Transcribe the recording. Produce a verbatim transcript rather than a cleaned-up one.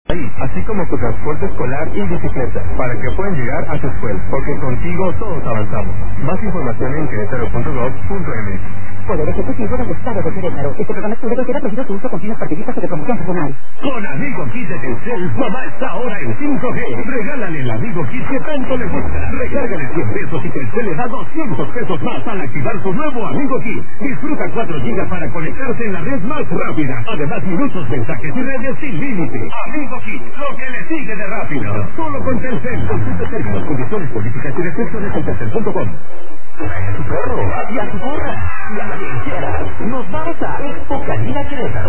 ahí, así como tu transporte escolar y bicicleta, para que puedan llegar a tu escuela, porque contigo todos avanzamos. Más información en querétaro punto gov punto eme. Poder Ejecutivo del Estado de Querétaro. Este programa es público y será prohibido su uso con fines partidistas o de promoción personal. Con Amigo Kit de Telcel, mamá está ahora en cinco G. Regálale el Amigo Kit que tanto le gusta. Recárgale cien pesos y Telcel le da doscientos pesos más al activar su nuevo Amigo Kit. Disfruta cuatro gigas para conectarse en la red más rápida. Además, minutos, mensajes y redes sin límite. Amigo Kit, lo que le sigue de rápido. Solo con Telcel. Consulta términos, condiciones, políticas y restricciones en telcel punto com. A tu perro, y a tu gorra, y a la quien quieras. Nos vamos a Expo Canina Querétaro.